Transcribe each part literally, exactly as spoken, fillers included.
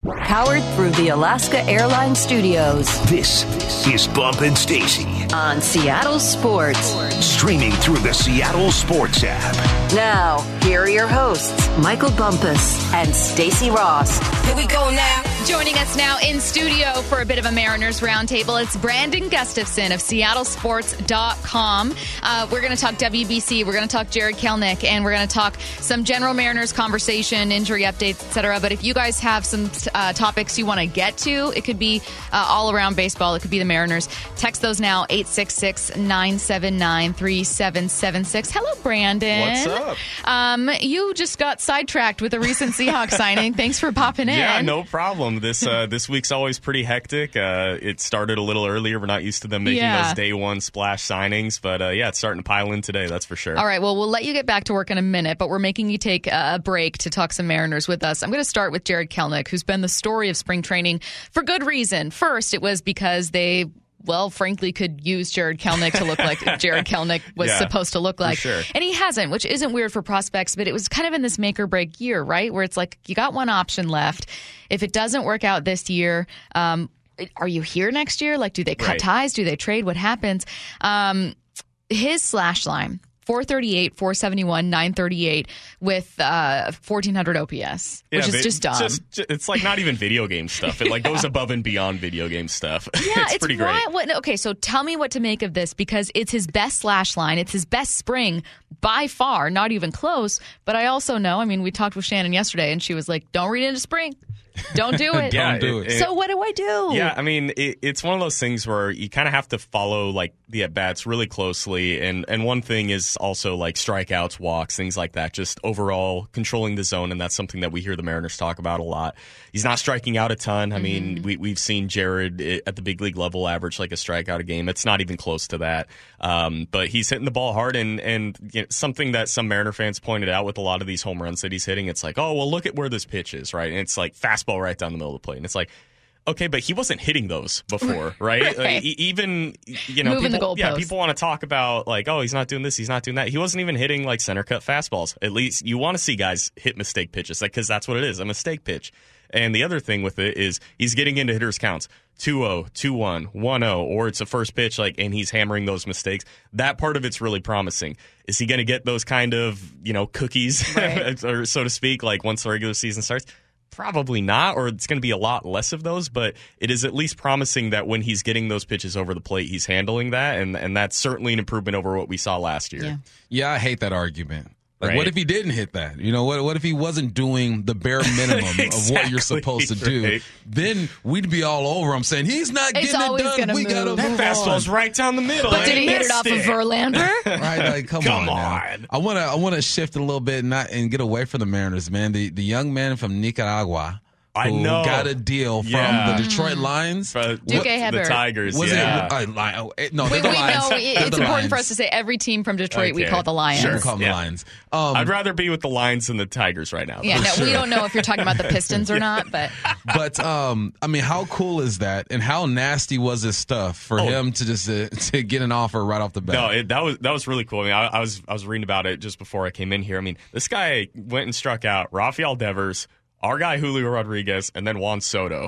Powered through the Alaska Airlines Studios. This is Bump and Stacy on Seattle Sports. Streaming through the Seattle Sports app. Now, here are your hosts, Michael Bumpus and Stacy Ross. Here we go now. Joining us now in studio for a bit of a Mariners roundtable, it's Brandon Gustafson of Seattle Sports dot com. Uh, we're going to talk W B C, we're going to talk Jarred Kelenic, and we're going to talk some general Mariners conversation, injury updates, et cetera. But if you guys have some uh, topics you want to get to, it could be uh, all around baseball, it could be the Mariners. Text those now, eight six six, nine seven nine, three seven seven six. Hello, Brandon. What's up? Um, you just got sidetracked with a recent Seahawks signing. Thanks for popping in. Yeah, no problem. This uh, this week's always pretty hectic. Uh, it started a little earlier. We're not used to them making Yeah. those day one splash signings, but uh, yeah, it's starting to pile in today. That's for sure. All right, well, we'll let you get back to work in a minute, but we're making you take a break to talk some Mariners with us. I'm going to start with Jarred Kelenic, who's been the story of spring training for good reason. First, it was because they, well, frankly, could use Jarred Kelenic to look like Jarred Kelenic was Yeah, supposed to look like. sure. And he hasn't, which isn't weird for prospects, but it was kind of in this make or break year, right? Where it's like, you got one option left. If it doesn't work out this year, um, are you here next year? Like, do they cut Right. ties? Do they trade? What happens? Um, his slash line, four thirty-eight, four seventy-one, nine thirty-eight with uh, fourteen hundred O P S, which Yeah, is but just dumb. Just, it's like not even video game stuff. It like goes above and beyond video game stuff. Yeah, it's, it's pretty why, great. What, okay, so tell me what to make of this, because it's his best slash line. It's his best spring by far, not even close. But I also know, I mean, we talked with Shannon yesterday, and she was like, don't read into spring. Don't do it. Yeah, Don't do it. So what do I do? Yeah, I mean, it, it's one of those things where you kind of have to follow like the at bats really closely, and and one thing is also like strikeouts, walks, things like that. Just overall controlling the zone, and that's something that we hear the Mariners talk about a lot. He's not striking out a ton. I mean, we we've seen Jarred at the big league level average like a strikeout a game. It's not even close to that. Um, but he's hitting the ball hard, and and you know, something that some Mariner fans pointed out with a lot of these home runs that he's hitting, it's like, oh well, look at where this pitch is, right? And it's like fastball right down the middle of the plate, and it's like, okay, but he wasn't hitting those before, right? Right. Like, e- even you know, Moving the people, yeah, goalposts. people want to talk about like, oh, he's not doing this, he's not doing that. He wasn't even hitting like center cut fastballs. At least you want to see guys hit mistake pitches, like because that's what it is, a mistake pitch. And the other thing with it is he's getting into hitters counts two oh, two one, one oh, or it's a first pitch, like, and he's hammering those mistakes. That part of it's really promising. Is he going to get those kind of, you know, cookies, Right. or so to speak, like once the regular season starts? Probably not, or it's going to be a lot less of those, but it is at least promising that when he's getting those pitches over the plate, he's handling that, and, and that's certainly an improvement over what we saw last year. Yeah. Yeah, I hate that argument. Like, Right. what if he didn't hit that? You know, what What if he wasn't doing the bare minimum of what you're Exactly, supposed to do? right. Then we'd be all over him saying he's not It's getting it always done. gonna We move. gotta That move fastball's on. right down the middle. But and did he hit it missed off of Verlander? Right, like come, Come on. now. on. I want to I want to shift a little bit and not and get away from the Mariners, man. The the young man from Nicaragua. I who know. got a deal from Yeah. the Detroit Lions. For Duke the Hebert. Tigers. Was yeah. it? Uh, li- oh, it- no, We, they're we the Lions. know They're it's the important for us Lions. to say every team from Detroit we Okay. call the Lions. Sure, call them Yeah. the Lions. Um, I'd rather be with the Lions than the Tigers right now. Yeah, though. no, sure. we don't know if you're talking about the Pistons or not, but But um, I mean, how cool is that? And how nasty was this stuff for Oh. him to just uh, to get an offer right off the bat? No, it, that was that was really cool. I mean, I, I was I was reading about it just before I came in here. I mean, this guy went and struck out Rafael Devers, our guy Julio Rodriguez, and then Juan Soto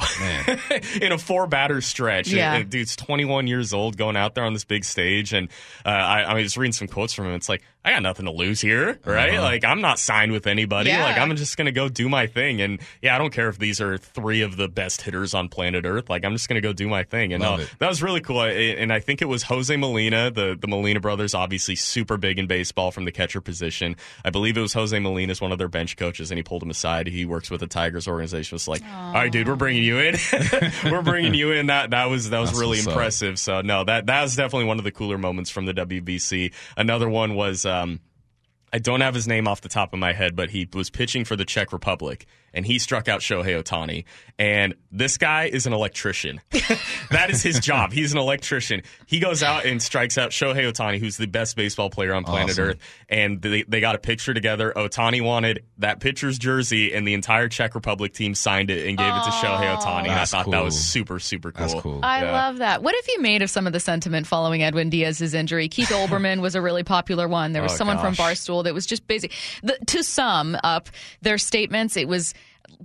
in a four batter stretch. Yeah. And, and dude's twenty-one years old, going out there on this big stage, and uh, I, I mean, just reading some quotes from him. It's like, I got nothing to lose here, right? Uh-huh. Like, I'm not signed with anybody. Yeah. Like, I'm just gonna go do my thing. And yeah, I don't care if these are three of the best hitters on planet Earth. Like, I'm just gonna go do my thing. And Love no, it. that was really cool. I- And I think it was Jose Molina, the, the Molina brothers, obviously super big in baseball from the catcher position. I believe it was Jose Molina is one of their bench coaches, and he pulled him aside. He works with the Tigers organization. Was like, all right, dude, we're bringing you in. We're bringing you in. That that was that was That's really what's up. impressive. So no, that that was definitely one of the cooler moments from the W B C. Another one was. Um, I don't have his name off the top of my head, but he was pitching for the Czech Republic, and he struck out Shohei Ohtani. And this guy is an electrician. That is his job. He's an electrician. He goes out and strikes out Shohei Ohtani, who's the best baseball player on planet Awesome. Earth. And they, they got a picture together. Ohtani wanted that pitcher's jersey, and the entire Czech Republic team signed it and gave it to Shohei Ohtani. And I That's thought that cool. was super, super cool. That's cool. I Yeah. love that. What have you made of some of the sentiment following Edwin Diaz's injury? Keith Olbermann was a really popular one. There was Oh, someone gosh. from Barstool that was just busy. The, to sum up their statements, it was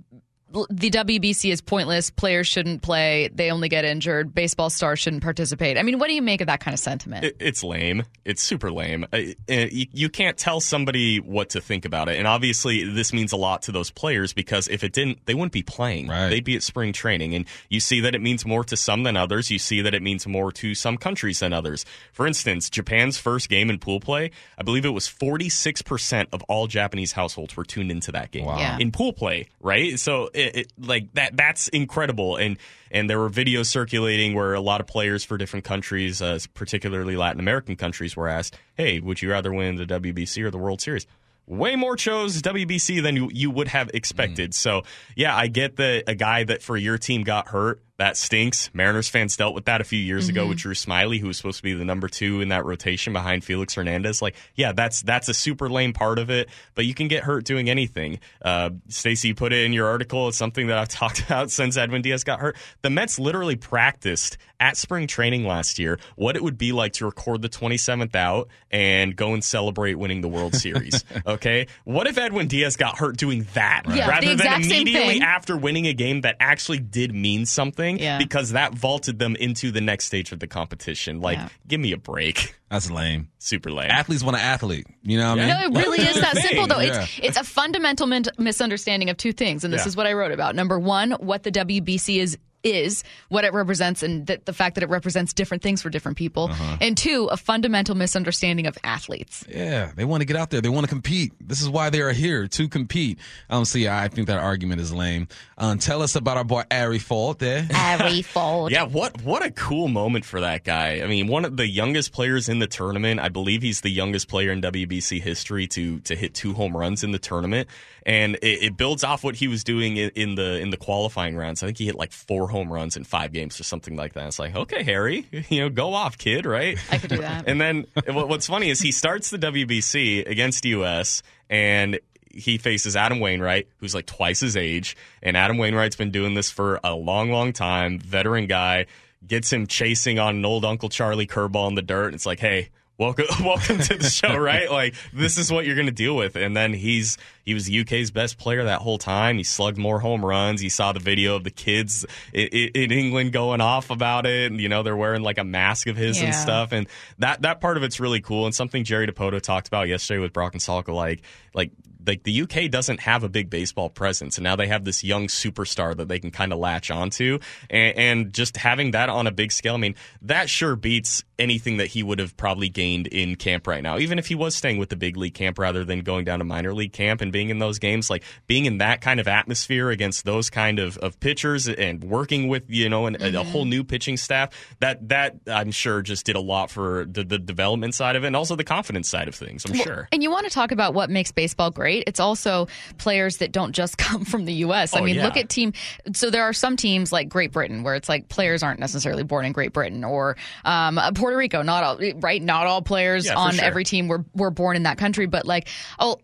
the W B C is pointless. Players shouldn't play. They only get injured. Baseball stars shouldn't participate. I mean, what do you make of that kind of sentiment? It, it's lame. It's super lame. Uh, you, you can't tell somebody what to think about it. And obviously, this means a lot to those players because if it didn't, they wouldn't be playing. Right. They'd be at spring training. And you see that it means more to some than others. You see that it means more to some countries than others. For instance, Japan's first game in pool play, I believe it was forty-six percent of all Japanese households were tuned into that game. Wow. Yeah. In pool play, right? So, it, it, like, that that's incredible. And and there were videos circulating where a lot of players for different countries, uh, particularly Latin American countries, were asked, hey, would you rather win the W B C or the World Series? Way more chose W B C than you, you would have expected. Mm. So, yeah, I get that a guy that for your team got hurt, that stinks. Mariners fans dealt with that a few years mm-hmm. ago with Drew Smyly, who was supposed to be the number two in that rotation behind Felix Hernandez. Like, yeah, that's that's a super lame part of it, but you can get hurt doing anything. Uh, Stacey, you put it in your article. It's something that I've talked about since Edwin Diaz got hurt. The Mets literally practiced at spring training last year what it would be like to record the twenty-seventh out and go and celebrate winning the World Series. Okay? What if Edwin Diaz got hurt doing that yeah, rather the than immediately thing. after winning a game that actually did mean something? Yeah. Because that vaulted them into the next stage of the competition. Like, yeah. give me a break. That's lame. Super lame. Athletes want an athlete. You know what yeah. I mean? No, it really is that Thing. simple, though. Yeah. It's it's a fundamental min- misunderstanding of two things, and this Yeah. is what I wrote about. Number one, what the W B C is is, what it represents, and th- the fact that it represents different things for different people. Uh-huh. And two, a fundamental misunderstanding of athletes. Yeah, they want to get out there. They want to compete. This is why they are here, to compete. Um, so, yeah, I think that argument is lame. Um, tell us about our boy Ari Ford there. Ari Ford. Yeah, what what a cool moment for that guy. I mean, one of the youngest players in the tournament. I believe he's the youngest player in W B C history to to hit two home runs in the tournament. And it, it builds off what he was doing in, in the in the qualifying rounds. I think he hit like four home runs in five games or something like that. It's like, okay, Harry, you know, go off, kid, right? I could do that. And then what's funny is he starts the W B C against U S and he faces Adam Wainwright, who's like twice his age. And Adam Wainwright's been doing this for a long, long time. Veteran guy. Gets him chasing on an old Uncle Charlie curveball in the dirt. And it's like, hey, welcome welcome to the show, right? Like, this is what you're going to deal with. And then he's he was the U K's best player that whole time. He slugged more home runs. He saw the video of the kids in, in England going off about it. And, you know, they're wearing like a mask of his yeah. and stuff. And that, that part of it's really cool. And something Jerry DiPoto talked about yesterday with Brock and Salka, like, like, like the U K doesn't have a big baseball presence, and now they have this young superstar that they can kind of latch onto, and, and just having that on a big scale, I mean, that sure beats anything that he would have probably gained in camp right now. Even if he was staying with the big league camp rather than going down to minor league camp and being in those games, like being in that kind of atmosphere against those kind of, of pitchers and working with, you know, an, mm-hmm. a, a whole new pitching staff, that that I'm sure just did a lot for the, the development side of it and also the confidence side of things, I'm well, sure. And you want to talk about what makes baseball great. It's also players that don't just come from the U S. I oh, mean, yeah. look at team. So there are some teams like Great Britain where it's like players aren't necessarily born in Great Britain, or um, Puerto Rico. Not all right. Not all players yeah, on sure. every team were were born in that country, but like oh,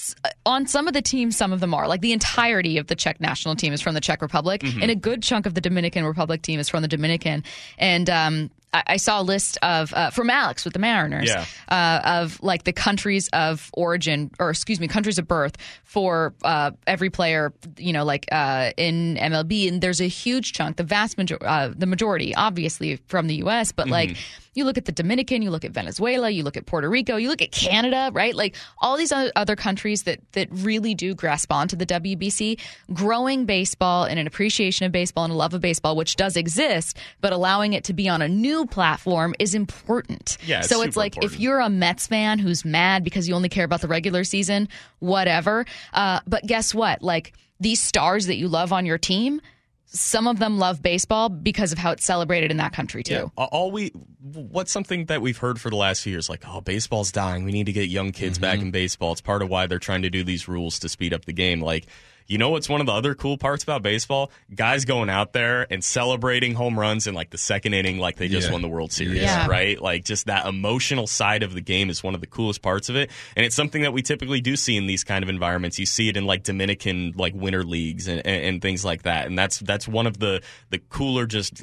on some of the teams, some of them are. Like the entirety of the Czech national team is from the Czech Republic, mm-hmm. and a good chunk of the Dominican Republic team is from the Dominican, and. Um, I saw a list of uh, from Alex with the Mariners yeah. uh, of like the countries of origin, or excuse me, countries of birth for uh, every player. You know, like uh, in M L B, and there's a huge chunk, the vast majority, uh, the majority, obviously from the U S. But mm-hmm. like you look at the Dominican, you look at Venezuela, you look at Puerto Rico, you look at Canada, right? Like all these other countries that that really do grasp onto the W B C, growing baseball and an appreciation of baseball and a love of baseball, which does exist, but allowing it to be on a new platform is important. Yeah, it's so it's like important. If you're a Mets fan who's mad because you only care about the regular season, whatever. Uh, but guess what? Like these stars that you love on your team, some of them love baseball because of how it's celebrated in that country too. Yeah. All we, what's something that we've heard for the last few years? Like, oh, baseball's dying. We need to get young kids mm-hmm. back in baseball. It's part of why they're trying to do these rules to speed up the game. Like, you know what's one of the other cool parts about baseball? Guys going out there and celebrating home runs in like the second inning like they just yeah. won the World Series, yeah. right? Like just that emotional side of the game is one of the coolest parts of it. And it's something that we typically do see in these kind of environments. You see it in like Dominican like winter leagues and, and, and things like that. And that's that's one of the, the cooler just like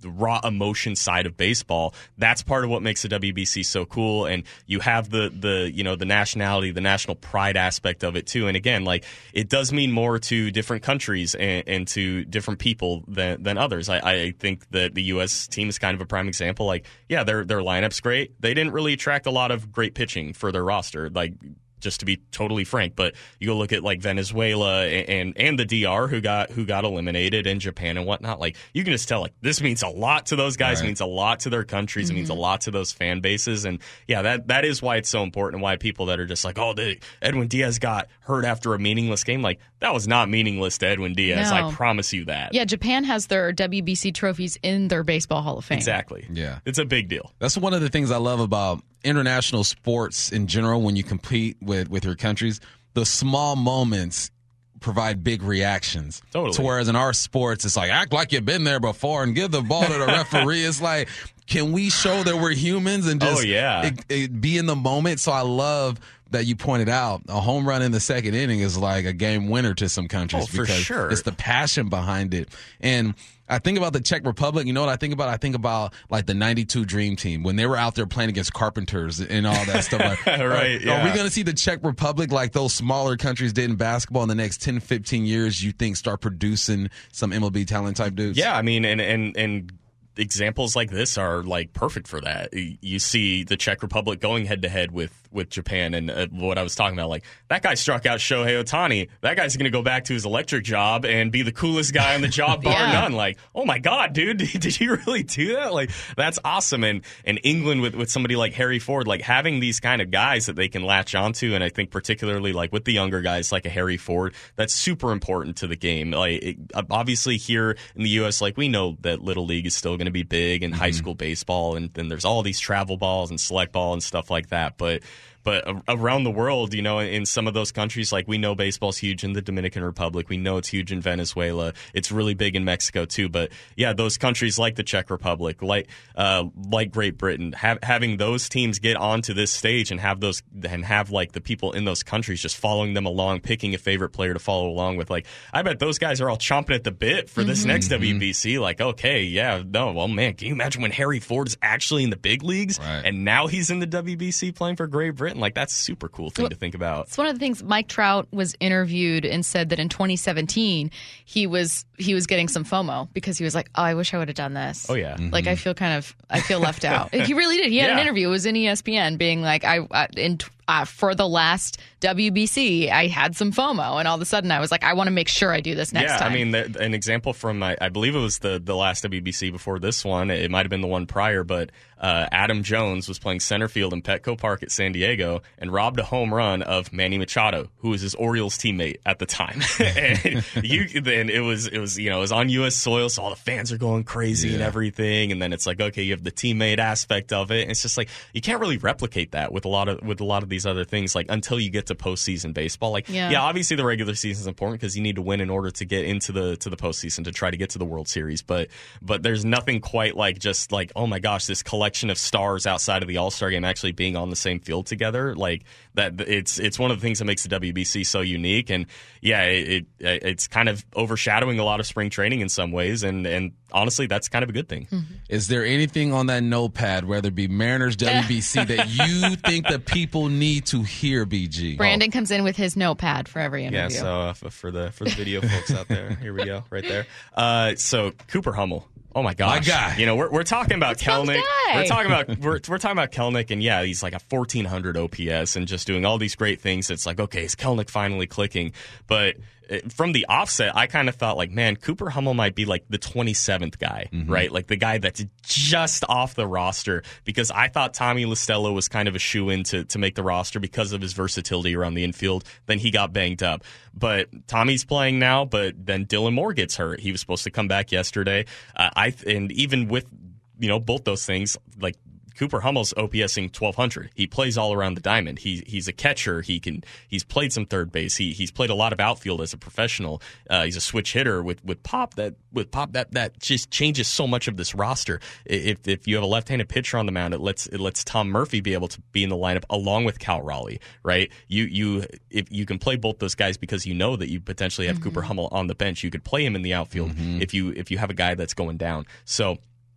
the raw emotion side of baseball. That's part of what makes the W B C so cool. And you have the the you know the nationality, the national pride aspect of it too. And again, like it does mean more to different countries and, and to different people than than others. I, I think that the U S team is kind of a prime example. Like, yeah, their their lineup's great. They didn't really attract a lot of great pitching for their roster. Like, just to be totally frank, but you go look at like Venezuela and, and and the D R who got who got eliminated, and Japan and whatnot. Like, you can just tell like this means a lot to those guys, right. It means a lot to their countries, mm-hmm. It means a lot to those fan bases, and yeah, that that is why it's so important, and why people that are just like, oh, the, Edwin Diaz got hurt after a meaningless game. Like, that was not meaningless to Edwin Diaz. No. I promise you that. Yeah, Japan has their W B C trophies in their Baseball Hall of Fame. Exactly. Yeah, it's a big deal. That's one of the things I love about international sports in general. When you compete with with your countries, the small moments provide big reactions. Totally. So whereas in our sports, it's like, act like you've been there before and give the ball to the referee. It's like, can we show that we're humans and just oh, yeah. it, it be in the moment? So I love that you pointed out a home run in the second inning is like a game winner to some countries, oh, for because sure. It's the passion behind it. And I think about the Czech Republic. You know what I think about? I think about like the ninety-two Dream Team when they were out there playing against Carpenters and all that stuff. Like, right. Are, yeah. are we going to see the Czech Republic like those smaller countries did in basketball in the next ten, fifteen years? You think start producing some M L B talent type dudes? Yeah, I mean, and and and. examples like this are like perfect for that. You see the Czech Republic going head to head with with Japan, and uh, what I was talking about, like that guy struck out Shohei Ohtani. That guy's going to go back to his electric job and be the coolest guy on the job, bar yeah. none. Like, oh my god, dude, did you really do that? Like, that's awesome. And and England with with somebody like Harry Ford, like having these kind of guys that they can latch onto, and I think particularly like with the younger guys like a Harry Ford, that's super important to the game. Like, it, obviously here in the U S, like we know that Little League is still going to be big in mm-hmm. high school baseball, and then there's all these travel balls and select ball and stuff like that. But But around the world, you know, in some of those countries, like we know baseball's huge in the Dominican Republic. We know it's huge in Venezuela. It's really big in Mexico too. But yeah, those countries like the Czech Republic, like uh, like Great Britain, have, having those teams get onto this stage and have those and have like the people in those countries just following them along, picking a favorite player to follow along with. Like, I bet those guys are all chomping at the bit for this mm-hmm. next mm-hmm. W B C. Like, okay, yeah, no, well, man, can you imagine when Harry Ford is actually in the big leagues right. and now he's in the W B C playing for Great Britain? Like, that's a super cool thing well, to think about. It's one of the things. Mike Trout was interviewed and said that in twenty seventeen he was he was getting some FOMO because he was like, oh, I wish I would have done this. Oh yeah, mm-hmm. like I feel kind of I feel left out. He really did. He had yeah. an interview. It was in E S P N, being like, I, I in. Uh, for the last W B C, I had some FOMO, and all of a sudden I was like, I want to make sure I do this next yeah, time. I mean, the, an example from, I, I believe it was the, the last W B C before this one. It might have been the one prior, but uh, Adam Jones was playing center field in Petco Park at San Diego and robbed a home run of Manny Machado, who was his Orioles teammate at the time. and you, then it was, it was, you know, it was on U S soil, so all the fans are going crazy yeah. and everything. And then it's like, okay, you have the teammate aspect of it. And it's just like, you can't really replicate that with a lot of, with a lot of these other things. Like, until you get to postseason baseball, like yeah, yeah obviously the regular season is important because you need to win in order to get into the to the postseason to try to get to the World Series. But but there's nothing quite like just like, oh my gosh, this collection of stars outside of the All-Star game actually being on the same field together. Like that, it's it's one of the things that makes the W B C so unique. And yeah, it, it it's kind of overshadowing a lot of spring training in some ways. And and honestly, that's kind of a good thing. Mm-hmm. Is there anything on that notepad, whether it be Mariners, W B C, that you think the people need to hear? B G. Brandon oh. comes in with his notepad for every interview. Yeah, so uh, for the for the video folks out there, here we go, right there. Uh, so Cooper Hummel. Oh my gosh, my guy. You know, we're we're talking about That's Kelenic. guy. We're talking about we're we're talking about Kelenic, and yeah, he's like a fourteen hundred O P S and just doing all these great things. It's like, okay, is Kelenic finally clicking? But from the offset, I kind of thought like, man, Cooper Hummel might be like the twenty-seventh guy, mm-hmm. right? Like the guy that's just off the roster, because I thought Tommy LaStella was kind of a shoe-in to, to make the roster because of his versatility around the infield. Then he got banged up. But Tommy's playing now, but then Dylan Moore gets hurt. He was supposed to come back yesterday. Uh, I And even with, you know, both those things, like, Cooper Hummel's OPSing twelve hundred. He plays all around the diamond. He he's a catcher. He can he's played some third base. He he's played a lot of outfield as a professional. Uh, he's a switch hitter with, with pop that with pop that that just changes so much of this roster. If if you have a left-handed pitcher on the mound, it lets it lets Tom Murphy be able to be in the lineup along with Cal Raleigh, right? You you if you can play both those guys because you know that you potentially have mm-hmm. Cooper Hummel on the bench. You could play him in the outfield mm-hmm. if you if you have a guy that's going down. So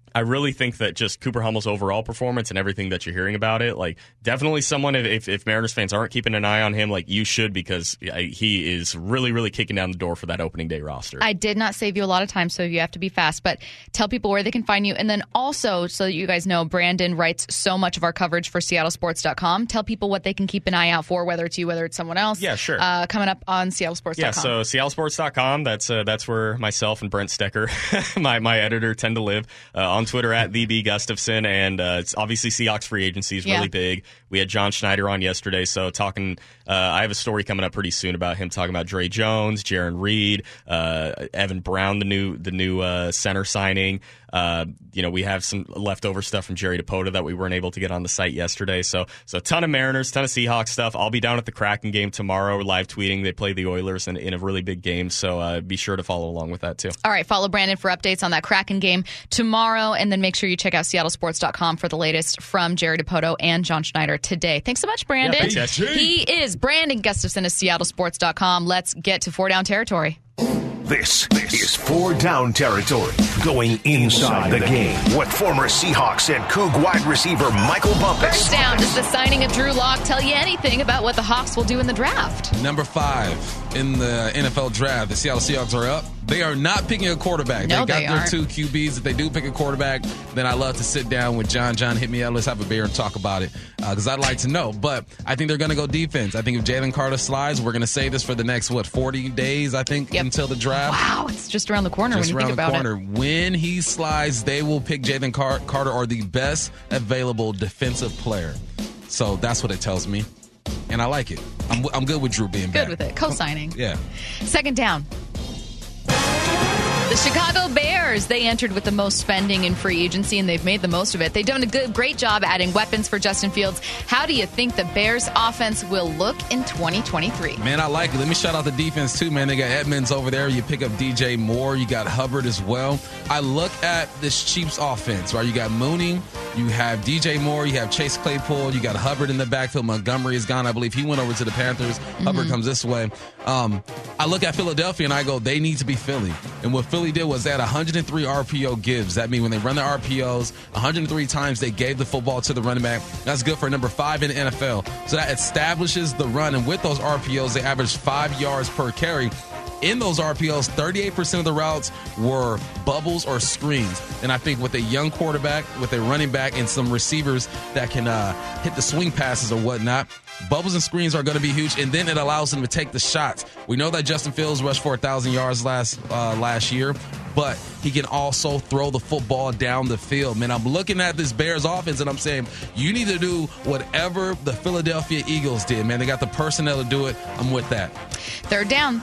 I really think that just Cooper Hummel's overall performance and everything that you're hearing about it, like definitely someone, if, if Mariners fans aren't keeping an eye on him, like you should, because he is really, really kicking down the door for that opening day roster. I did not save you a lot of time, so you have to be fast, but tell people where they can find you. And then also, so that you guys know, Brandon writes so much of our coverage for Seattle Sports dot com. Tell people what they can keep an eye out for, whether it's you, whether it's someone else. Yeah, sure. Uh, coming up on Seattle Sports dot com. Yeah, so Seattle Sports dot com, that's uh, that's where myself and Brent Stecker, my, my editor, tend to live. Uh, on Twitter at the B Gustafson, and uh, it's obviously Seahawks free agency is really yeah. big. We had John Schneider on yesterday, so talking. Uh, I have a story coming up pretty soon about him talking about Dre Jones, Jaron Reed, uh, Evan Brown, the new the new uh, center signing. Uh, you know, we have some leftover stuff from Jerry DePota that we weren't able to get on the site yesterday. So, so a ton of Mariners, ton of Seahawks stuff. I'll be down at the Kraken game tomorrow, live tweeting. They play the Oilers in, in a really big game, so uh, be sure to follow along with that too. All right, follow Brandon for updates on that Kraken game tomorrow, and then make sure you check out Seattle Sports dot com for the latest from Jerry DePoto and John Schneider today. Thanks so much, Brandon. Yeah, thanks, he is Brandon Gustafson of Seattle Sports dot com. Let's get to Four Down Territory. This, this is Four Down Territory, going inside the game. What former Seahawks and Coug wide receiver Michael Bumpus. First down, does the signing of Drew Lock tell you anything about what the Hawks will do in the draft? Number five in the N F L draft, the Seattle Seahawks are up. They are not picking a quarterback. No, they got they their aren't. two Q Bs. If they do pick a quarterback, then I love to sit down with John. John, hit me up. Let's have a beer and talk about it, because uh, I'd like to know. But I think they're going to go defense. I think if Jalen Carter slides, we're going to say this for the next, what, forty days, I think, Yep. until the draft. Wow, it's just around the corner Just when you around think about the corner. it. When he slides, they will pick Jalen Car- Carter or the best available defensive player. So that's what it tells me. And I like it. I'm, I'm good with Drew being Good back. with it. Co-signing. Yeah. Second down. The Chicago Bears, they entered with the most spending in free agency, and they've made the most of it. They've done a good, great job adding weapons for Justin Fields. How do you think the Bears' offense will look in twenty twenty-three? Man, I like it. Let me shout out the defense, too, man. They got Edmonds over there. You pick up D J Moore. You got Hubbard as well. I look at this Chiefs offense, right? You got Mooney. You have D J Moore. You have Chase Claypool. You got Hubbard in the backfield. Montgomery is gone. I believe he went over to the Panthers. Mm-hmm. Hubbard comes this way. Um, I look at Philadelphia, and I go, they need to be Philly. And what Philly did was they had one hundred three R P O gives. That means when they run the R P Os, one hundred three times they gave the football to the running back. That's good for number five in the N F L. So that establishes the run. And with those R P Os, they average five yards per carry. In those R P Os, thirty-eight percent of the routes were bubbles or screens. And I think with a young quarterback, with a running back, and some receivers that can uh, hit the swing passes or whatnot, bubbles and screens are going to be huge. And then it allows them to take the shots. We know that Justin Fields rushed for one thousand yards last uh, last year, but he can also throw the football down the field. Man, I'm looking at this Bears offense, and I'm saying, you need to do whatever the Philadelphia Eagles did, man. They got the personnel to do it. I'm with that. Third down.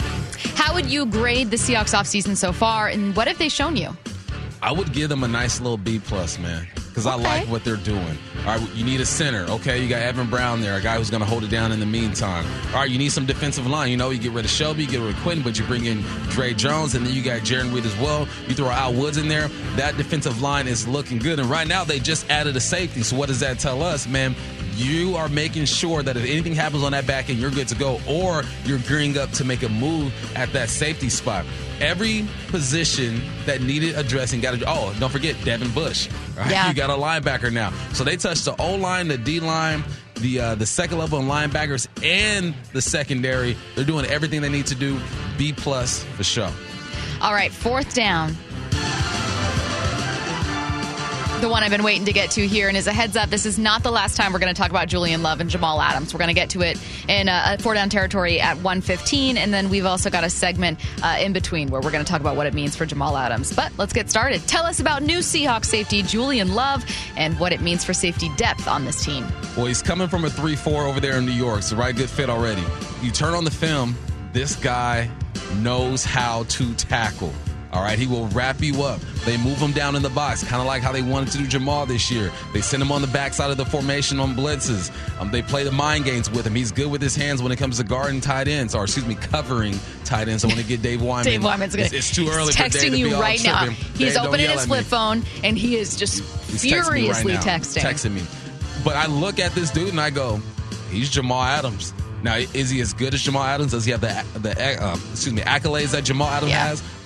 How would you grade the Seahawks offseason so far, and what have they shown you? I would give them a nice little B plus, man, because I Okay. like what they're doing. All right, you need a center. Okay, you got Evan Brown there, a guy who's going to hold it down in the meantime. All right, you need some defensive line. You know, you get rid of Shelby, you get rid of Quinn, but you bring in Dre Jones, and then you got Jaron Reed as well. You throw Al Woods in there. That defensive line is looking good. And right now, they just added a safety. So what does that tell us, man? You are making sure that if anything happens on that back end, you're good to go, or you're gearing up to make a move at that safety spot. Every position that needed addressing got to. Oh, don't forget Devin Bush. Right? Yeah. You got a linebacker now, so they touched the O line, the D line, the uh, the second level linebackers, and the secondary. They're doing everything they need to do. B plus for sure. All right, fourth down. The one I've been waiting to get to here, and as a heads up, this is not the last time we're going to talk about Julian Love and Jamal Adams. We're going to get to it in uh, Four Down Territory at one fifteen, and then we've also got a segment uh, in between where we're going to talk about what it means for Jamal Adams. But let's get started. Tell us about new Seahawks safety Julian Love and what it means for safety depth on this team. Well, he's coming from a three four over there in New York, so right good fit already. You turn on the film, this guy knows how to tackle. All right, he will wrap you up. They move him down in the box, kind of like how they wanted to do Jamal this year. They send him on the backside of the formation on blitzes. Um, they play the mind games with him. He's good with his hands when it comes to guarding tight ends, or excuse me, covering tight ends. I want to get Dave Wyman. Dave Wyman's good. It's, it's too early He's for Dave to texting be you all right now. tripping. He's Dave, don't opening yell his at flip me. phone, and he is just He's texting me furiously right now. texting. Texting me. But I look at this dude and I go, he's Jamal Adams. Now, is he as good as Jamal Adams? Does he have the the uh, excuse me accolades that Jamal Adams Yeah. has?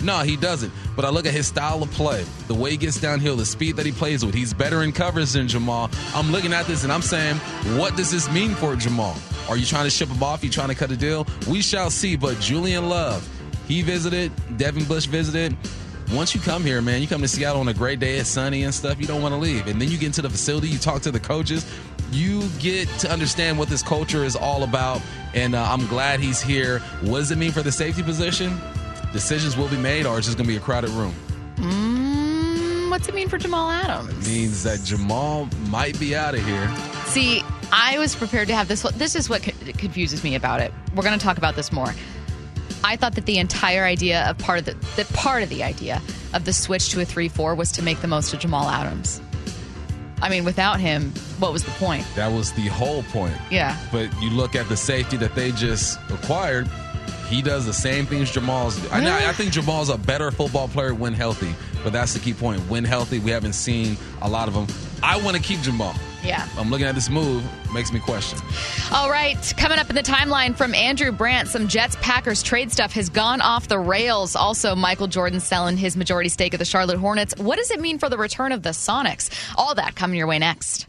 No, he doesn't. But I look at his style of play, the way he gets downhill, the speed that he plays with. He's better in coverage than Jamal. I'm looking at this and I'm saying, what does this mean for Jamal? Are you trying to ship him off? Are you trying to cut a deal? We shall see. But Julian Love, he visited. Devin Bush visited. Once you come here, man, you come to Seattle on a great day, it's sunny and stuff, you don't want to leave. And then you get into the facility, you talk to the coaches, you get to understand what this culture is all about. And uh, I'm glad he's here. What does it mean for the safety position? Decisions will be made, or it's just going to be a crowded room? Mm, what's it mean for Jamal Adams? It means that Jamal might be out of here. See, I was prepared to have this. This is what confuses me about it. We're going to talk about this more. I thought that the entire idea of part of the, the part of the idea of the switch to a three four was to make the most of Jamal Adams. I mean, without him, what was the point? That was the whole point. Yeah. But you look at the safety that they just acquired, he does the same things Jamal's do. Really? I, I think Jamal's a better football player when healthy, but that's the key point. When healthy, we haven't seen a lot of them. I want to keep Jamal. Yeah. I'm looking at this move, makes me question. All right, coming up in the timeline from Andrew Brandt, some Jets-Packers trade stuff has gone off the rails. Also, Michael Jordan selling his majority stake of the Charlotte Hornets. What does it mean for the return of the Sonics? All that coming your way next.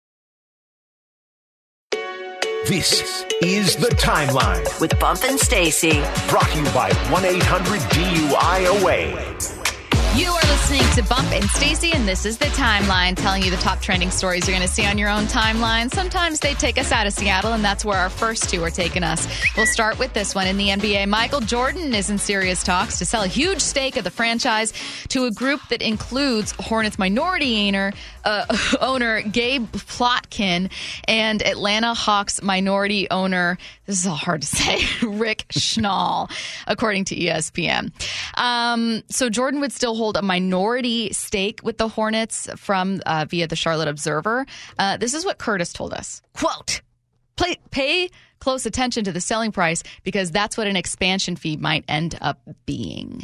This is The Timeline with Bump and Stacy. brought to you by one eight hundred D U I O A. You are listening to Bump and Stacy, and this is The Timeline, telling you the top trending stories you're going to see on your own timeline. Sometimes they take us out of Seattle, and that's where our first two are taking us. We'll start with this one in the N B A. Michael Jordan is in serious talks to sell a huge stake of the franchise to a group that includes Hornets minority owner, uh, owner Gabe Plotkin and Atlanta Hawks minority owner, this is all hard to say, Rick Schnall, according to E S P N. Um, so Jordan would still hold a minority stake with the Hornets from uh, via the Charlotte Observer. Uh, this is what Curtis told us. Quote, Play, pay close attention to the selling price because that's what an expansion fee might end up being.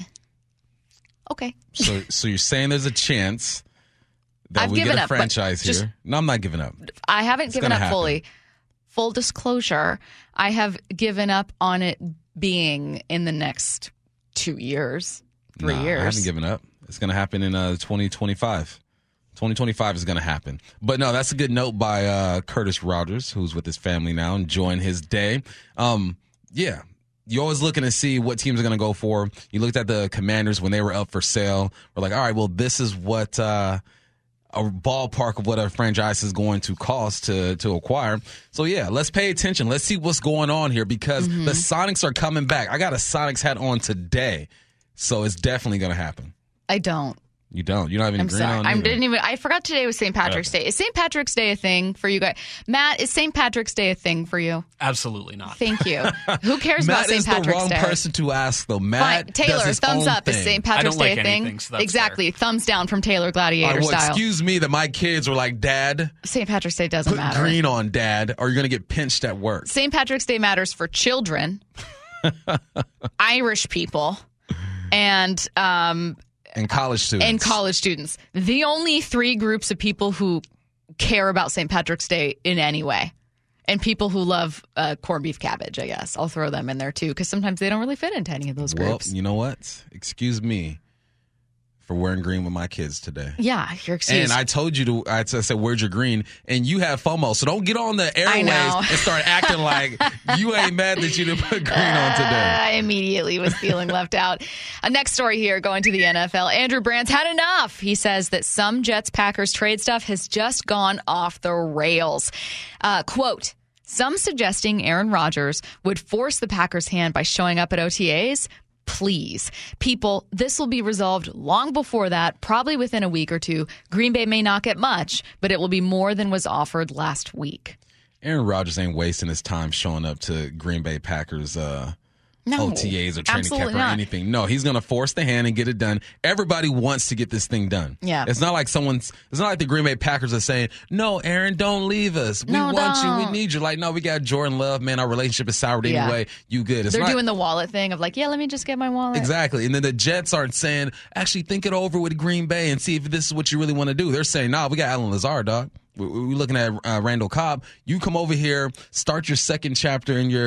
Okay. So so you're saying there's a chance that I've we given get a up, but franchise just- here? No, I'm not giving up. I haven't It's given gonna up fully. Full disclosure, I have given up on it being in the next two years, three Nah, years. I haven't given up. It's going to happen in uh, twenty twenty-five. twenty twenty-five is going to happen. But no, that's a good note by uh, Curtis Rogers, who's with his family now, enjoying his day. Um, yeah, you're always looking to see what teams are going to go for. You looked at the Commanders when they were up for sale. We're like, all right, well, this is what uh, a ballpark of what a franchise is going to cost to to acquire. So, yeah, let's pay attention. Let's see what's going on here because Mm-hmm. the Sonics are coming back. I got a Sonics hat on today, so it's definitely going to happen. I don't. You don't. You don't have any I'm green sorry. on I either. didn't even. I forgot today was Saint Patrick's Day. Is Saint Patrick's Day a thing for you guys? Matt, is Saint Patrick's Day a thing for you? Absolutely not. Thank you. Who cares Matt about Saint is Patrick's the wrong Day? person to ask, though. Fine. Matt Taylor, does his thumbs own up. thing. Is Saint I Patrick's don't Day like a thing? anything, so that's Exactly. Thumbs down from Taylor All Gladiator right, well, style. excuse me that my kids were like, Dad, Saint Patrick's Day doesn't put matter. green on, Dad, or you're going to get pinched at work. Saint Patrick's Day matters for children, Irish people, and um, And college students. and college students. The only three groups of people who care about Saint Patrick's Day in any way. And people who love uh, corned beef cabbage, I guess. I'll throw them in there, too, because sometimes they don't really fit into any of those Well, groups. you know what? Excuse me for wearing green with my kids today. Yeah, you're excused. And I told you to, I said, where's your green? And you have FOMO. So don't get on the I know. airwaves and start acting like you ain't mad that you didn't put green on today. I immediately was feeling left out. A next story here, going to the N F L. Andrew Brandt's had enough. He says that some Jets-Packers trade stuff has just gone off the rails. Uh, quote, some suggesting Aaron Rodgers would force the Packers' hand by showing up at O T As. Please, people, this will be resolved long before that, probably within a week or two. Green Bay may not get much, but it will be more than was offered last week. Aaron Rodgers ain't wasting his time showing up to Green Bay Packers uh, No, O T As or training absolutely camp or not. anything. No, he's going to force the hand and get it done. Everybody wants to get this thing done. Yeah. It's not like someone's, it's not like the Green Bay Packers are saying, no, Aaron, don't leave us. We No, want you. don't. We need you. Like, no, we got Jordan Love, man. Our relationship is soured Yeah. anyway. You good. It's They're not, doing the wallet thing of like, yeah, let me just get my wallet. Exactly. And then the Jets aren't saying, actually think it over with Green Bay and see if this is what you really want to do. They're saying, nah, we got Alan Lazard, dog. We're looking at uh, Randall Cobb. You come over here, start your second chapter in your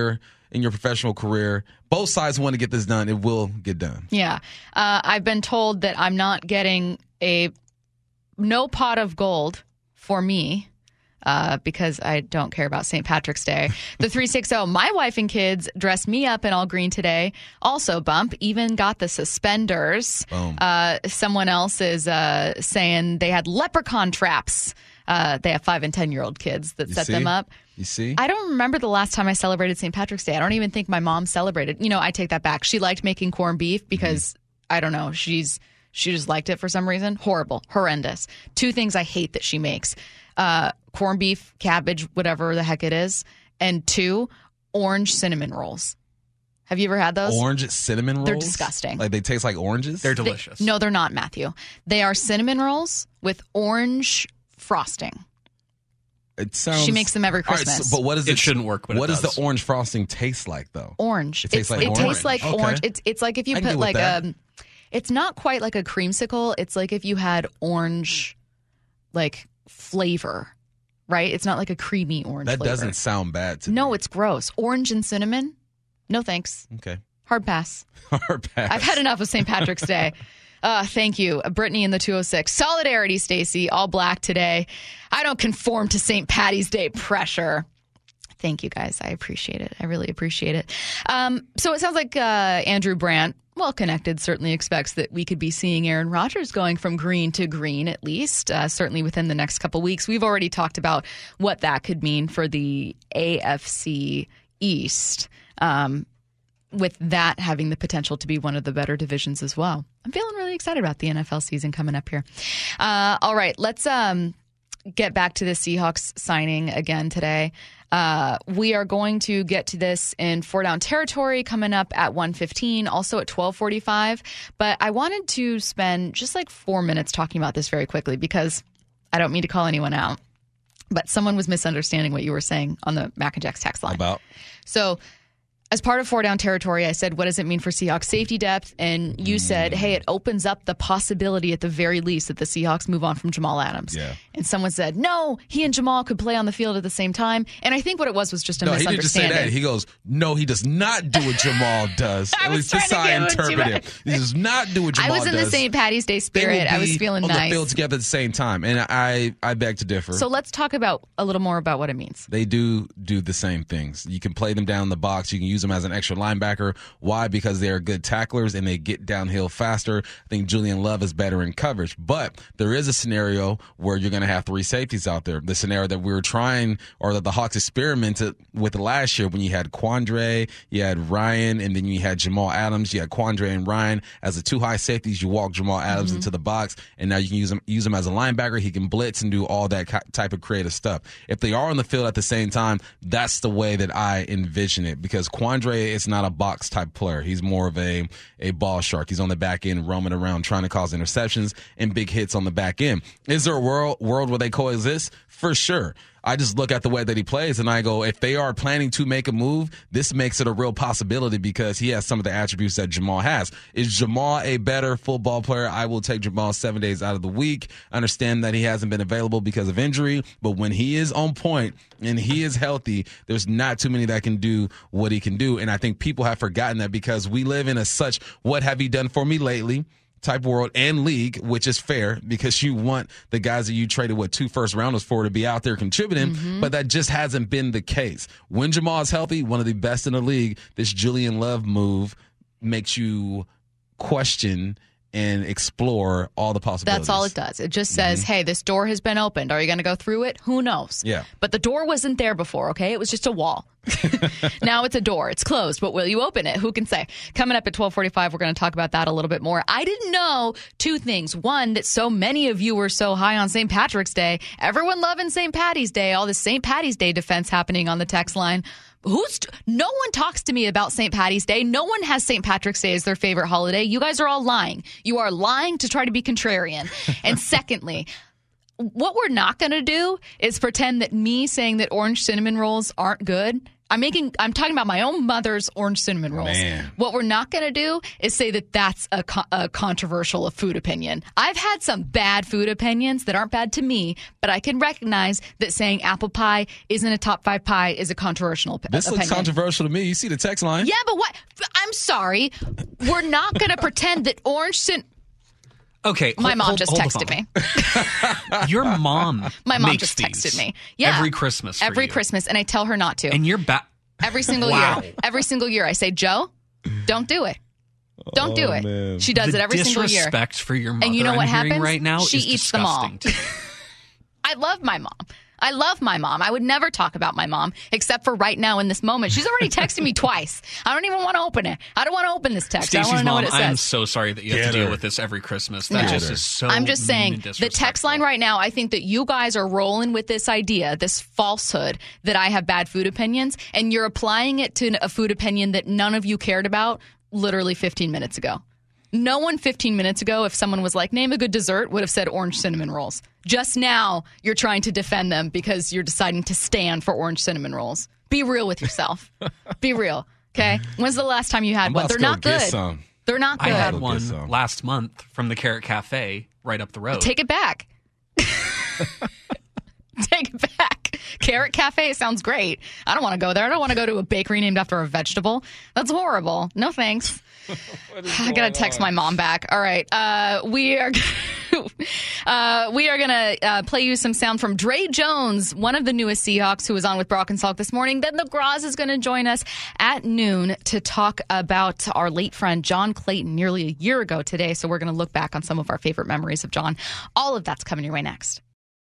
in your professional career. Both sides want to get this done. It will get done. Yeah. Uh, I've been told that I'm not getting a no pot of gold for me. Uh, because I don't care about Saint Patrick's Day. The three sixty, my wife and kids dressed me up in all green today. Also, Bump, even got the suspenders. Boom. Uh, someone else is uh, saying they had leprechaun traps. Uh, they have five and ten-year-old kids that You set see? them up. You see? I don't remember the last time I celebrated Saint Patrick's Day. I don't even think my mom celebrated. You know, I take that back. She liked making corned beef because, mm-hmm. I don't know, she's she just liked it for some reason. Horrible. Horrendous. Two things I hate that she makes. Uh, corned beef, cabbage, whatever the heck it is. And two, orange cinnamon rolls. Have you ever had those? Orange cinnamon rolls? They're disgusting. Like they taste like oranges? They're They- delicious. no, they're not, Matthew. They are cinnamon rolls with orange frosting. It sounds. She makes them every All right, Christmas. so- but what is It shouldn't work, but it what does does. the orange frosting taste like, though? Orange. It tastes It's- like it orange? tastes like Okay. orange. It's it's like if you I can put get with like that. a. It's not quite like a creamsicle. It's like if you had orange, like flavor, right? It's not like a creamy orange. That flavor. doesn't sound bad to No, me. it's gross. Orange and cinnamon. No thanks. Okay. Hard pass. Hard pass. I've had enough of Saint Patrick's Day. Uh, thank you. Brittany in the two oh six. Solidarity, Stacy. All black today. I don't conform to Saint Patty's Day pressure. Thank you, guys. I appreciate it. I really appreciate it. Um, so it sounds like uh, Andrew Brandt, well connected, certainly expects that we could be seeing Aaron Rodgers going from green to green, at least, uh, certainly within the next couple weeks. We've already talked about what that could mean for the A F C East. Um, with that having the potential to be one of the better divisions as well. I'm feeling really excited about the N F L season coming up here. Uh, all right, let's um, get back to the Seahawks signing again today. Uh, we are going to get to this in Four Down Territory coming up at one fifteen, also at twelve forty-five. But I wanted to spend just like four minutes talking about this very quickly because I don't mean to call anyone out, but someone was misunderstanding what you were saying on the Mac and Jack's text line. About? So as part of Four Down Territory, I said, what does it mean for Seahawks safety depth? And you said, hey, it opens up the possibility at the very least that the Seahawks move on from Jamal Adams. Yeah. And someone said, no, he and Jamal could play on the field at the same time. And I think what it was was just a No, he didn't just say misunderstanding. that. He goes, no, he does not do what Jamal does. I At was least this trying how to I give it to interpret you. it. He does not do what I Jamal was in does. the Saint Patty's Day They will spirit. I was be feeling on nice. the field together at the same time. And I, I beg to differ. So let's talk about a little more about what it means. They do do the same things. You can play them down in the box. You can use them as an extra linebacker. Why? Because they are good tacklers and they get downhill faster. I think Julian Love is better in coverage. But there is a scenario where you're going to have three safeties out there. The scenario that we were trying, or that the Hawks experimented with last year when you had Quandre, you had Ryan, and then you had Jamal Adams. You had Quandre and Ryan as the two high safeties. You walk Jamal Adams mm-hmm. into the box, and now you can use him, use him as a linebacker. He can blitz and do all that type of creative stuff. If they are on the field at the same time, that's the way that I envision it, because Quandre is not a box type player. He's more of a, a ball shark. He's on the back end roaming around trying to cause interceptions and big hits on the back end. Is there a world, world where they coexist? For sure. I just look at the way that he plays and I go, if they are planning to make a move, this makes it a real possibility because he has some of the attributes that Jamal has. Is Jamal a better football player? I will take Jamal seven days out of the week. I understand that he hasn't been available because of injury, but when he is on point and he is healthy, there's not too many that can do what he can do. And I think people have forgotten that because we live in a such, what have you done for me lately type world and league, which is fair because you want the guys that you traded, what, two first rounders for to be out there contributing, mm-hmm. but that just hasn't been the case. When Jamal is healthy, one of the best in the league, this Julian Love move makes you question and explore all the possibilities. That's all it does. It just says, mm-hmm. hey, this door has been opened. Are you going to go through it? Who knows? Yeah. But the door wasn't there before, okay? It was just a wall. Now it's a door. It's closed, but will you open it? Who can say? Coming up at twelve forty-five, we're going to talk about that a little bit more. I didn't know two things. One, that so many of you were so high on Saint Patrick's Day. Everyone loving Saint Patty's Day. All this Saint Patty's Day defense happening on the text line. Who's no one talks to me about Saint Patty's Day. No one has Saint Patrick's Day as their favorite holiday. You guys are all lying. You are lying to try to be contrarian. And secondly, what we're not going to do is pretend that me saying that orange cinnamon rolls aren't good I'm making. I'm talking about my own mother's orange cinnamon rolls. Man. What we're not going to do is say that that's a, co- a controversial food opinion. I've had some bad food opinions that aren't bad to me, but I can recognize that saying apple pie isn't a top five pie is a controversial op- This opinion. looks controversial to me. You see the text line? Yeah, but what? I'm sorry. We're not going to pretend that orange cinnamon. Okay, My hold- mom hold- just hold texted on. me. Your mom My mom makes just these texted me. Yeah, every Christmas for every you. Christmas, and I tell her not to. And you're back. Every single Wow. year. Every single year. I say, Joe, don't do it. Don't do Oh, it. man. She does the it every single year. disrespect for your mother And you know I'm what hearing happens? right now She is eats them all. disgusting to me. I love my mom. I love my mom. I would never talk about my mom except for right now in this moment. She's already texted me twice. I don't even want to open it. I don't want to open this text. I Stacey's want to know mom, what it I am says. so sorry that you have Get to deal her. with this every Christmas. That No. just Get is so I'm just mean saying, and the text disrespectful. line right now, I think that you guys are rolling with this idea, this falsehood that I have bad food opinions, and you're applying it to a food opinion that none of you cared about literally fifteen minutes ago. No one fifteen minutes ago, if someone was like, name a good dessert, would have said orange cinnamon rolls. Just now, you're trying to defend them because you're deciding to stand for orange cinnamon rolls. Be real with yourself. Be real, okay? When's the last time you had I'm one? about They're to go not get good. some. They're not I good. had Go get one some. last month from the Carrot Cafe right up the road. Take it back. Take it back. Carrot Cafe sounds great. I don't want to go there. I don't want to go to a bakery named after a vegetable. That's horrible. No thanks. I gotta text my mom back. All right, uh, we are uh, we are gonna uh, play you some sound from Dre Jones, one of the newest Seahawks, who was on with Brock and Salk this morning. Then the Graz is going to join us at noon to talk about our late friend John Clayton, nearly a year ago today. So we're going to look back on some of our favorite memories of John. All of that's coming your way next.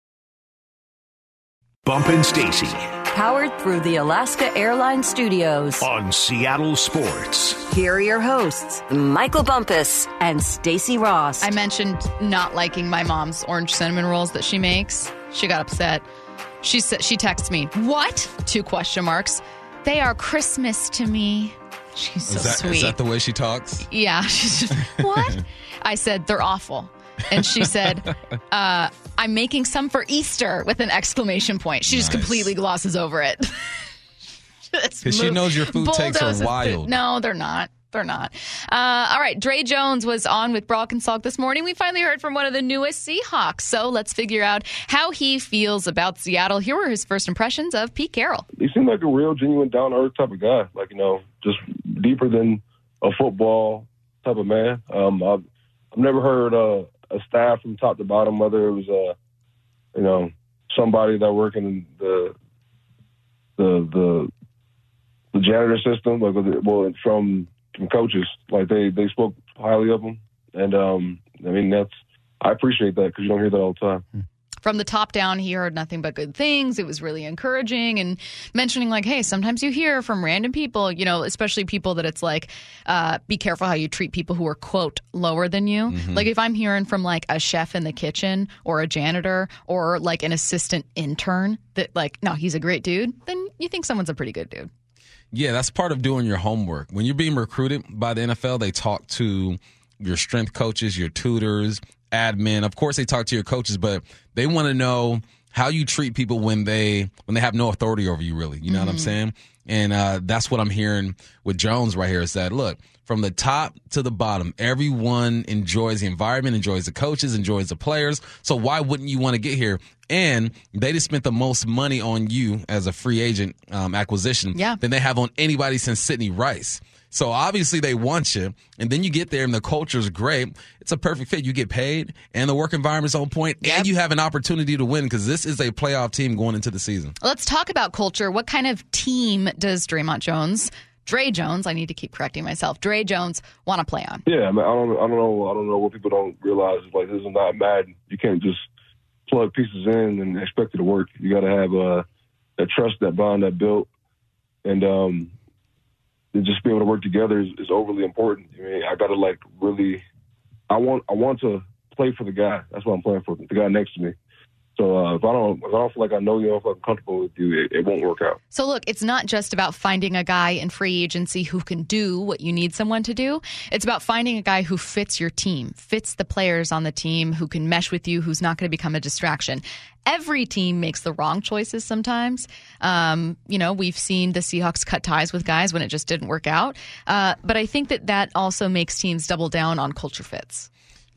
Bumpin' Stacy Powered through the Alaska Airlines Studios. on Seattle Sports. Here are your hosts, Michael Bumpus and Stacy Ross. I mentioned not liking my mom's orange cinnamon rolls that she makes. She got upset. She said she texted me, "What?" Two question marks. They are Christmas to me. She's so Is that, sweet. is that the way she talks? Yeah, she's just, what? I said, they're awful. And she said, uh, I'm making some for Easter with an exclamation point. She just Nice. completely glosses over it. Because she knows your food takes are Bulldozes the- wild. No, they're not. They're not. Uh, all right, Dre Jones was on with Brock and Salk this morning. We finally heard from one of the newest Seahawks. So let's figure out how he feels about Seattle. Here were his first impressions of Pete Carroll. He seemed like a real, genuine, down-to-earth type of guy. Like, you know, just deeper than a football type of man. Um, I've, I've never heard uh, a staff from top to bottom, whether it was, uh, you know, somebody that worked in the the the, the janitor system, like, well, from from coaches, like they, they spoke highly of him, and um, I mean that's I appreciate that because you don't hear that all the time. From the top down, he heard nothing but good things. It was really encouraging and mentioning like, hey, sometimes you hear from random people, you know, especially people that it's like, uh, be careful how you treat people who are, quote, lower than you. Mm-hmm. Like if I'm hearing from like a chef in the kitchen or a janitor or like an assistant intern that like, no, he's a great dude, then you think someone's a pretty good dude. Yeah, that's part of doing your homework. When you're being recruited by the N F L, they talk to your strength coaches, your tutors, admin. Of course, they talk to your coaches, but they want to know how you treat people when they when they have no authority over you, really. You know mm-hmm. what I'm saying? And uh, that's what I'm hearing with Jones right here is that, look, from the top to the bottom, everyone enjoys the environment, enjoys the coaches, enjoys the players. So why wouldn't you want to get here? And they just spent the most money on you as a free agent um, acquisition yeah. than they have on anybody since Sidney Rice. So obviously they want you, and then you get there and the culture's great. It's a perfect fit. You get paid, and the work environment's on point, yep. and you have an opportunity to win because this is a playoff team going into the season. Let's talk about culture. What kind of team does Draymond Jones, Dre Jones, I need to keep correcting myself, Dre Jones, want to play on? Yeah, I, mean, I don't, I don't know, I don't know what people don't realize. Like this is not Madden. You can't just plug pieces in and expect it to work. You got to have uh, that trust, that bond, that built, and um. And just being able to work together is, is overly important. I mean, I got to like really, I want, I want to play for the guy. That's what I'm playing for, the guy next to me. So uh, if I don't, if I don't feel like I know you, I don't feel like I'm comfortable with you, it, it won't work out. So look, it's not just about finding a guy in free agency who can do what you need someone to do. It's about finding a guy who fits your team, fits the players on the team, who can mesh with you, who's not going to become a distraction. Every team makes the wrong choices sometimes. Um, you know, we've seen the Seahawks cut ties with guys when it just didn't work out. Uh, but I think that that also makes teams double down on culture fits.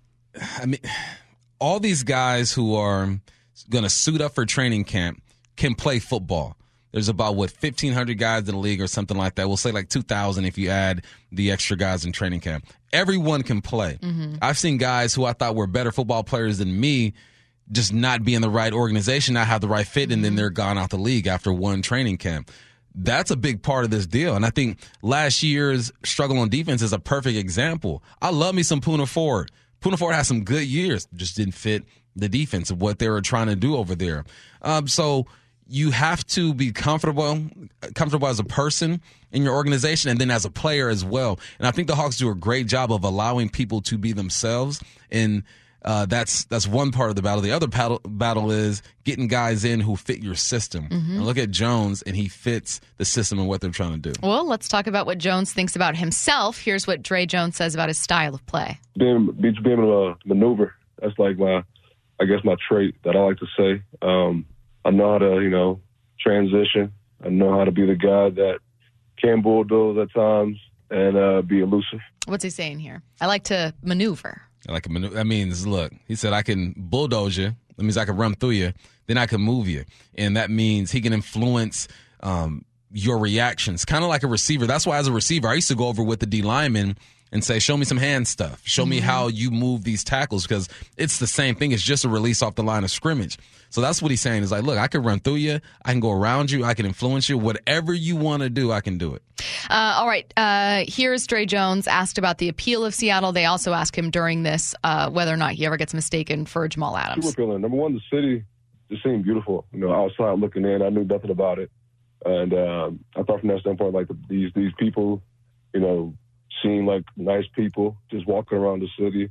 I mean, all these guys who are going to suit up for training camp can play football. There's about, what, fifteen hundred guys in the league or something like that. We'll say like two thousand if you add the extra guys in training camp. Everyone can play. Mm-hmm. I've seen guys who I thought were better football players than me just not be in the right organization, not have the right fit, and then they're gone out the league after one training camp. That's a big part of this deal. And I think last year's struggle on defense is a perfect example. I love me some Poona Ford. Poona Ford had some good years, just didn't fit the defense of what they were trying to do over there. Um, so you have to be comfortable, comfortable as a person in your organization and then as a player as well. And I think the Hawks do a great job of allowing people to be themselves. And uh, that's that's one part of the battle. The other battle, battle is getting guys in who fit your system. Mm-hmm. And look at Jones, and he fits the system and what they're trying to do. Well, let's talk about what Jones thinks about himself. Here's what Dre Jones says about his style of play. Being, being able to maneuver, that's like my, I guess, my trait that I like to say. Um, I know how to, you know, transition. I know how to be the guy that can bulldoze at times and uh, be elusive. What's he saying here? I like to maneuver. I like a manu- that means, look, he said, I can bulldoze you. That means I can run through you. Then I can move you. And that means he can influence um, your reactions, kind of like a receiver. That's why as a receiver, I used to go over with the D lineman and say, show me some hand stuff. Show mm-hmm. me how you move these tackles, because it's the same thing. It's just a release off the line of scrimmage. So that's what he's saying is like, look, I can run through you. I can go around you. I can influence you. Whatever you want to do, I can do it. Uh, all right. Uh, here's Dre Jones asked about the appeal of Seattle. They also asked him during this uh, whether or not he ever gets mistaken for Jamal Adams. Super appealing. Number one, the city just seemed beautiful. You know, outside looking in, I knew nothing about it. And um, I thought from that standpoint, like the, these these people, you know, seem like nice people just walking around the city.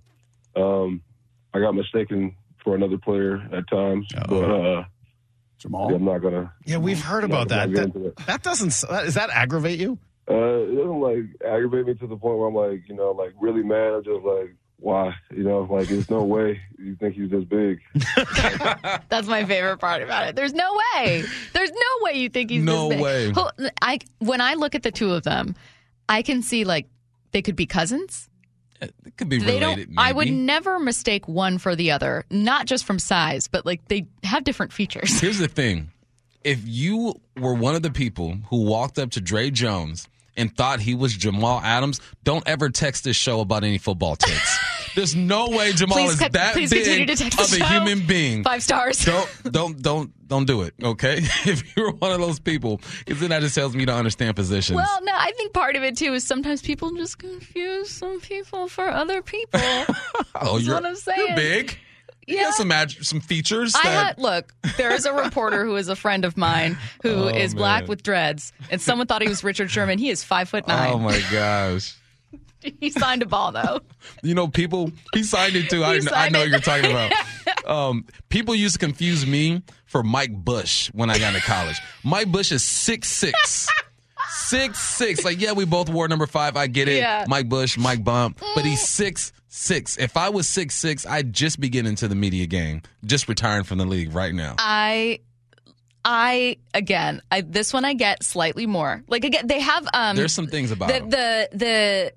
Um, I got mistaken for another player at times, Uh-oh. but uh, Jamal. Yeah, I'm not gonna. Yeah, we've heard about that. That, that doesn't. Does that aggravate you? Uh, it doesn't like aggravate me to the point where I'm like, you know, like really mad. I'm just like, why? You know, like there's no way you think he's this big. That's my favorite part about it. There's no way. There's no way you think he's no this big. way. I when I look at the two of them, I can see like they could be cousins. It could be they related, don't, maybe. I would never mistake one for the other, not just from size, but like they have different features. Here's the thing. If you were one of the people who walked up to Dre Jones and thought he was Jamal Adams, don't ever text this show about any football takes. There's no way Jamal please is cut, that please big to text of the a show. human being. Five stars. Don't don't don't don't do it. Okay, if you're one of those people, because then that just tells me you don't understand positions. Well, no, I think part of it too is sometimes people just confuse some people for other people. oh, That's you're, what I'm saying. You're big. Yeah. You got some mag- some features. I that... had, look, there is a reporter who is a friend of mine who oh, is man. black with dreads, and someone thought he was Richard Sherman. He is five foot nine. Oh my gosh. He signed a ball, though. You know, people, he signed it too. I, I know what you're talking about. Um, people used to confuse me for Mike Bush when I got into college. Mike Bush is six six. six six. Like, yeah, we both wore number five. I get it. Yeah. Mike Bush, Mike Bump. But he's six six. If I was six six, I'd just be getting into the media game. Just retiring from the league right now. I... I again, I, this one I get slightly more. Like again, they have um. There's some things about the them. the the.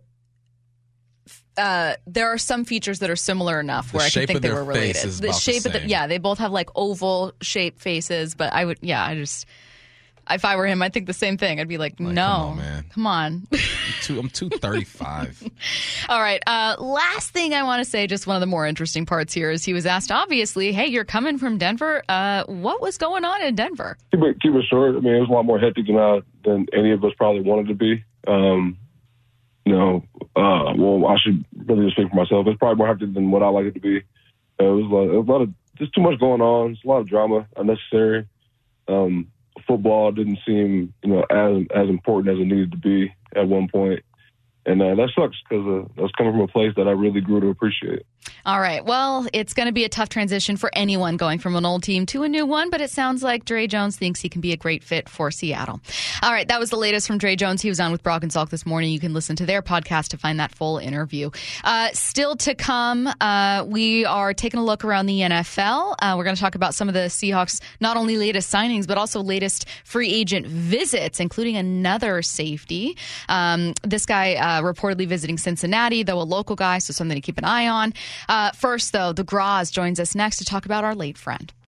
Uh, there are some features that are similar enough where The I shape can think of they their were related. face is the about the shape of the same. yeah, they both have like oval shaped faces. But I would yeah, I just if I were him, I'd think the same thing. I'd be like, Like, no, come on, man. come on. I'm two, I'm two thirty-five. All right. Uh, last thing I want to say, just one of the more interesting parts here is he was asked, obviously, hey, you're coming from Denver. Uh, what was going on in Denver? Keep it, keep it short. I mean, it was a lot more hectic than I, than any of us probably wanted to be. Um, you know, uh, well, I should really just speak for myself. It's probably more hectic than what I like it to be. Uh, it was a lot, it was a lot of just too much going on. It's a lot of drama, unnecessary. Um, football didn't seem, you know, as as important as it needed to be at one point. And uh, that sucks because uh, I was coming from a place that I really grew to appreciate. All right. Well, it's going to be a tough transition for anyone going from an old team to a new one, but it sounds like Dre Jones thinks he can be a great fit for Seattle. All right. That was the latest from Dre Jones. He was on with Brock and Salk this morning. You can listen to their podcast to find that full interview. Uh, still to come, uh, we are taking a look around the N F L. Uh, we're going to talk about some of the Seahawks, not only latest signings, but also latest free agent visits, including another safety. Um, this guy uh, reportedly visiting Cincinnati, though a local guy, so something to keep an eye on. Uh, first, though, the Graz joins us next to talk about our late friend.